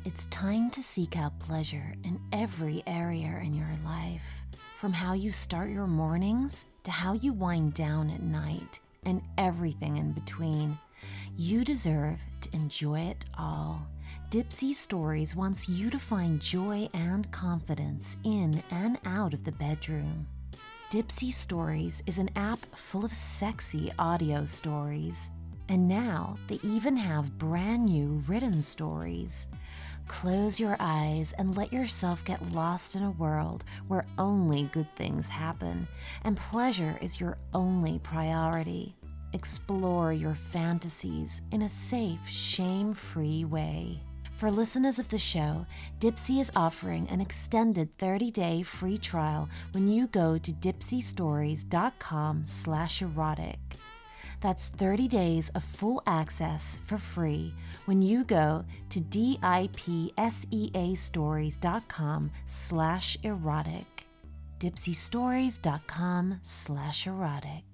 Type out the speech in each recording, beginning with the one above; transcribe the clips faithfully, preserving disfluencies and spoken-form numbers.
It's time to seek out pleasure in every area in your life, from how you start your mornings to how you wind down at night and everything in between. You deserve to enjoy it all. Dipsea Stories wants you to find joy and confidence in and out of the bedroom. Dipsea Stories is an app full of sexy audio stories. And now they even have brand new written stories. Close your eyes and let yourself get lost in a world where only good things happen and pleasure is your only priority. Explore your fantasies in a safe, shame-free way. For listeners of the show, Dipsea is offering an extended thirty-day free trial when you go to dipseastories.com slash erotic. That's thirty days of full access for free when you go to dipseastories.com slash erotic. dipseastories.com slash erotic.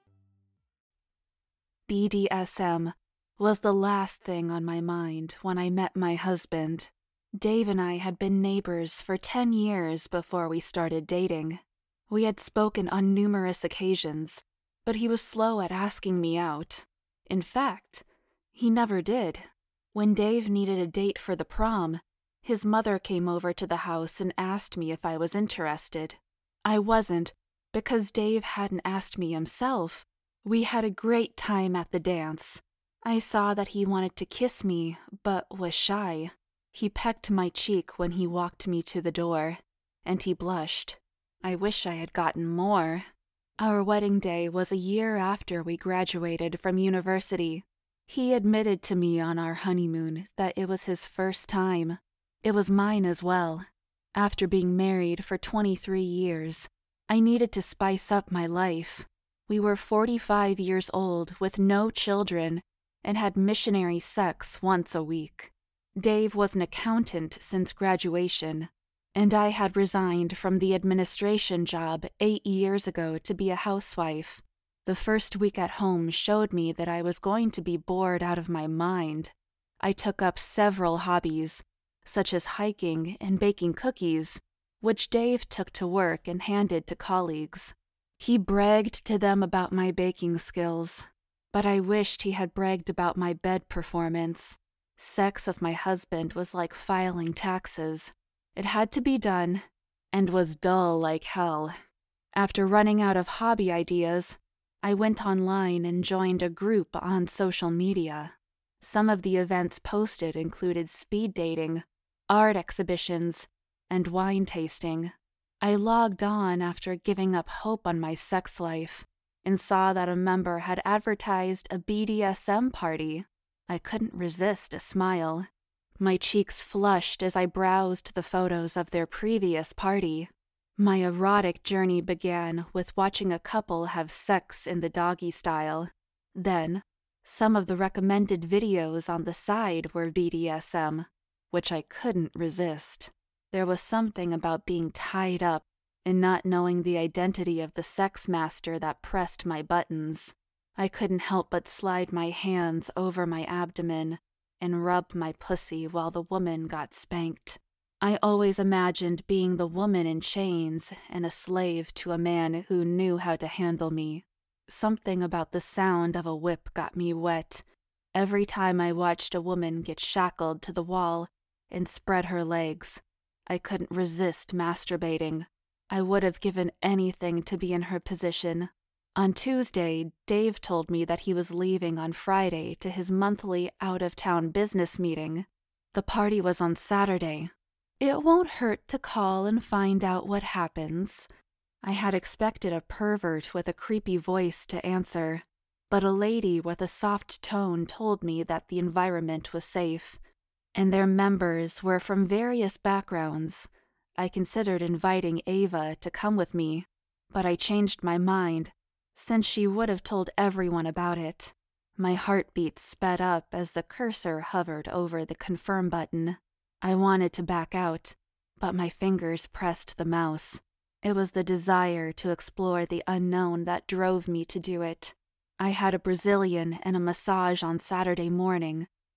B D S M was the last thing on my mind when I met my husband. Dave and I had been neighbors for ten years before we started dating. We had spoken on numerous occasions, but he was slow at asking me out. In fact, he never did. When Dave needed a date for the prom, his mother came over to the house and asked me if I was interested. I wasn't, because Dave hadn't asked me himself. We had a great time at the dance. I saw that he wanted to kiss me, but was shy. He pecked my cheek when he walked me to the door, and he blushed. I wish I had gotten more. Our wedding day was a year after we graduated from university. He admitted to me on our honeymoon that it was his first time. It was mine as well. After being married for twenty-three years, I needed to spice up my life. We were forty-five years old with no children and had missionary sex once a week. Dave was an accountant since graduation, and I had resigned from the administration job eight years ago to be a housewife. The first week at home showed me that I was going to be bored out of my mind. I took up several hobbies, such as hiking and baking cookies, which Dave took to work and handed to colleagues. He bragged to them about my baking skills, but I wished he had bragged about my bed performance. Sex with my husband was like filing taxes. It had to be done, and was dull like hell. After running out of hobby ideas, I went online and joined a group on social media. Some of the events posted included speed dating, art exhibitions, and wine tasting. I logged on after giving up hope on my sex life and saw that a member had advertised a B D S M party. I couldn't resist a smile. My cheeks flushed as I browsed the photos of their previous party. My erotic journey began with watching a couple have sex in the doggy style. Then, some of the recommended videos on the side were B D S M, which I couldn't resist. There was something about being tied up and not knowing the identity of the sex master that pressed my buttons. I couldn't help but slide my hands over my abdomen and rub my pussy while the woman got spanked. I always imagined being the woman in chains and a slave to a man who knew how to handle me. Something about the sound of a whip got me wet. Every time I watched a woman get shackled to the wall and spread her legs, I couldn't resist masturbating. I would have given anything to be in her position. On Tuesday, Dave told me that he was leaving on Friday to his monthly out-of-town business meeting. The party was on Saturday. It won't hurt to call and find out what happens. I had expected a pervert with a creepy voice to answer, but a lady with a soft tone told me that the environment was safe, and their members were from various backgrounds. I considered inviting Ava to come with me, but I changed my mind, since she would have told everyone about it. My heartbeat sped up as the cursor hovered over the confirm button. I wanted to back out, but my fingers pressed the mouse. It was the desire to explore the unknown that drove me to do it. I had a Brazilian and a massage on Saturday morning,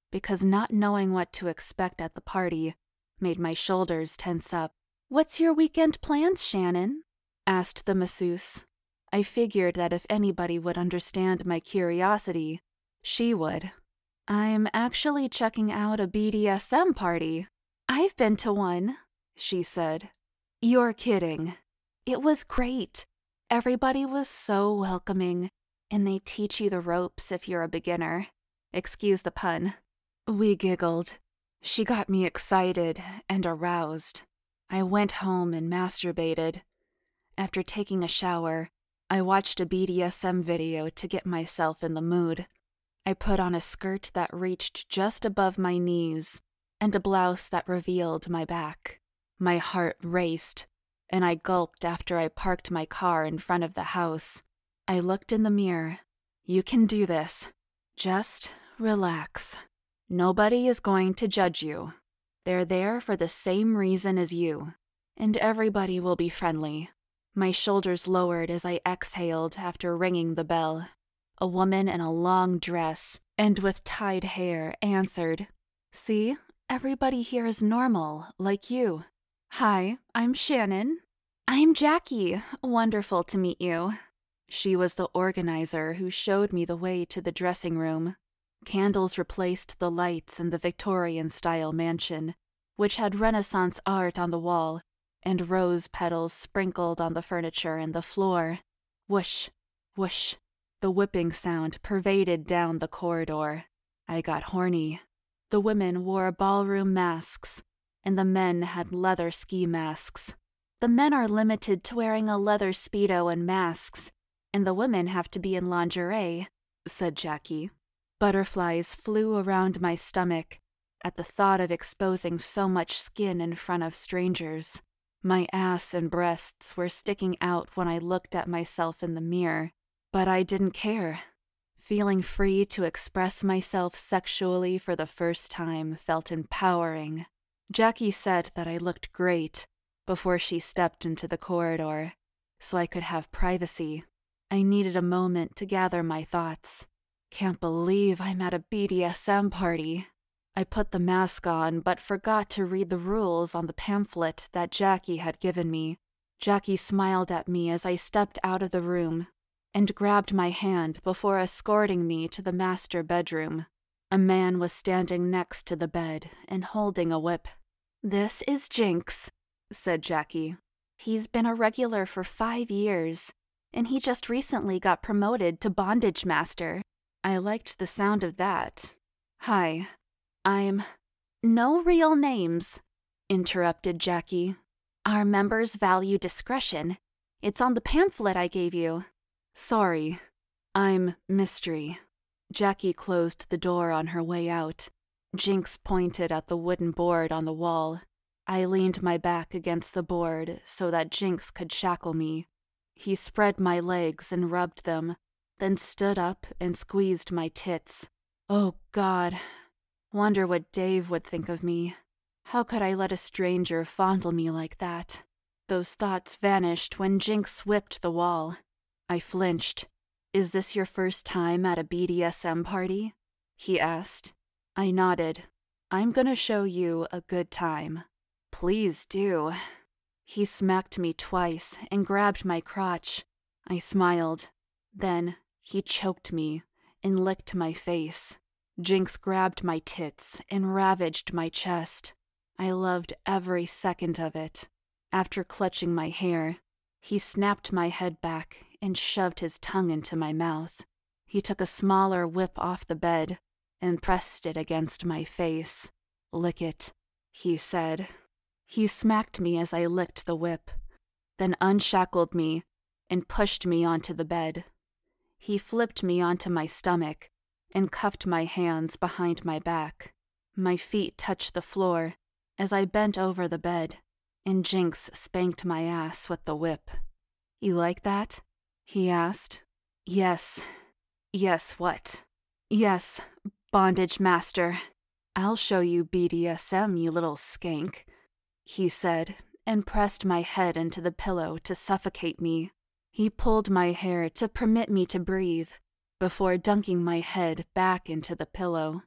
because not knowing what to expect at the party made my shoulders tense up. "What's your weekend plans, Shannon?" asked the masseuse. I figured that if anybody would understand my curiosity, she would. "I'm actually checking out a B D S M party." "I've been to one," she said. "You're kidding." "It was great. Everybody was so welcoming, and they teach you the ropes if you're a beginner. Excuse the pun." We giggled. She got me excited and aroused. I went home and masturbated. After taking a shower, I watched a B D S M video to get myself in the mood. I put on a skirt that reached just above my knees and a blouse that revealed my back. My heart raced, and I gulped after I parked my car in front of the house. I looked in the mirror. "You can do this. Just relax. Nobody is going to judge you. They're there for the same reason as you, and everybody will be friendly." My shoulders lowered as I exhaled after ringing the bell. A woman in a long dress and with tied hair answered. "See, everybody here is normal, like you." "Hi, I'm Shannon." "I'm Jackie. Wonderful to meet you." She was the organizer who showed me the way to the dressing room. Candles replaced the lights in the Victorian-style mansion, which had Renaissance art on the wall and rose petals sprinkled on the furniture and the floor. Whoosh, whoosh. The whipping sound pervaded down the corridor. I got horny. The women wore ballroom masks, and the men had leather ski masks. "The men are limited to wearing a leather Speedo and masks, and the women have to be in lingerie," said Jackie. Butterflies flew around my stomach at the thought of exposing so much skin in front of strangers. My ass and breasts were sticking out when I looked at myself in the mirror, but I didn't care. Feeling free to express myself sexually for the first time felt empowering. Jackie said that I looked great before she stepped into the corridor, so I could have privacy. I needed a moment to gather my thoughts. Can't believe I'm at a B D S M party. I put the mask on, but forgot to read the rules on the pamphlet that Jackie had given me. Jackie smiled at me as I stepped out of the room and grabbed my hand before escorting me to the master bedroom. A man was standing next to the bed and holding a whip. "This is Jinx," said Jackie. "He's been a regular for five years, and he just recently got promoted to bondage master." I liked the sound of that. "Hi, I'm—" "No real names," interrupted Jackie. "Our members value discretion. It's on the pamphlet I gave you." "Sorry, I'm Mystery." Jackie closed the door on her way out. Jinx pointed at the wooden board on the wall. I leaned my back against the board so that Jinx could shackle me. He spread my legs and rubbed them, then stood up and squeezed my tits. Oh, God. Wonder what Dave would think of me. How could I let a stranger fondle me like that? Those thoughts vanished when Jinx whipped the wall. I flinched. "Is this your first time at a B D S M party?" he asked. I nodded. "I'm gonna show you a good time." "Please do." He smacked me twice and grabbed my crotch. I smiled. Then he choked me and licked my face. Jinx grabbed my tits and ravaged my chest. I loved every second of it. After clutching my hair, he snapped my head back and shoved his tongue into my mouth. He took a smaller whip off the bed and pressed it against my face. "Lick it," he said. He smacked me as I licked the whip, then unshackled me and pushed me onto the bed. He flipped me onto my stomach and cuffed my hands behind my back. My feet touched the floor as I bent over the bed, and Jinx spanked my ass with the whip. "You like that?" he asked. Yes. Yes, what? Yes, bondage master. "I'll show you B D S M, you little skank," he said, and pressed my head into the pillow to suffocate me. He pulled my hair to permit me to breathe, before dunking my head back into the pillow.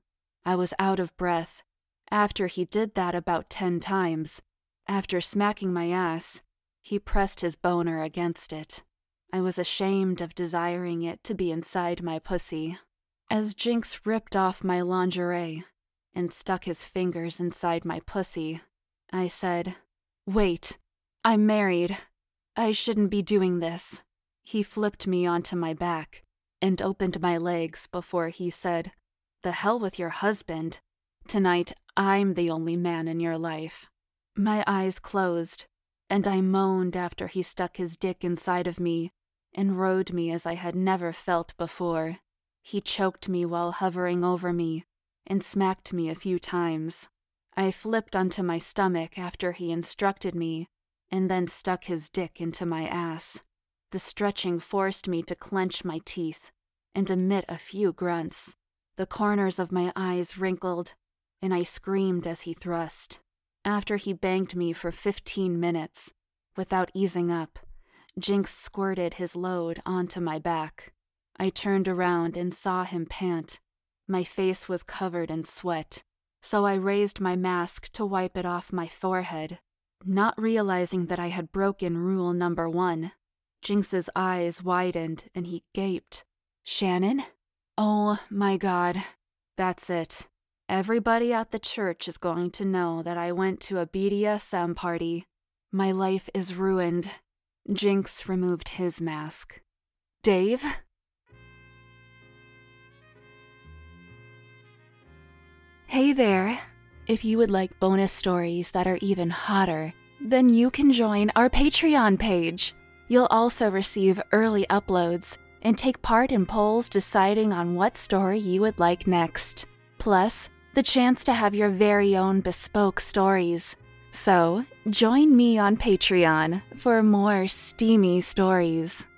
I was out of breath. After he did that about ten times, after smacking my ass, he pressed his boner against it. I was ashamed of desiring it to be inside my pussy. As Jinx ripped off my lingerie and stuck his fingers inside my pussy, I said, "Wait, I'm married. I shouldn't be doing this." He flipped me onto my back and opened my legs before he said, "The hell with your husband. Tonight, I'm the only man in your life." My eyes closed, and I moaned after he stuck his dick inside of me and rode me as I had never felt before. He choked me while hovering over me and smacked me a few times. I flipped onto my stomach after he instructed me and then stuck his dick into my ass. The stretching forced me to clench my teeth and emit a few grunts. The corners of my eyes wrinkled, and I screamed as he thrust. After he banged me for fifteen minutes, without easing up, Jinx squirted his load onto my back. I turned around and saw him pant. My face was covered in sweat, so I raised my mask to wipe it off my forehead, not realizing that I had broken rule number one. Jinx's eyes widened and he gaped. "Shannon?" Oh my God. That's it. Everybody at the church is going to know that I went to a B D S M party. My life is ruined. Jinx removed his mask. "Dave?" Hey there. If you would like bonus stories that are even hotter, then you can join our Patreon page. You'll also receive early uploads and take part in polls deciding on what story you would like next. Plus, the chance to have your very own bespoke stories. So, join me on Patreon for more steamy stories.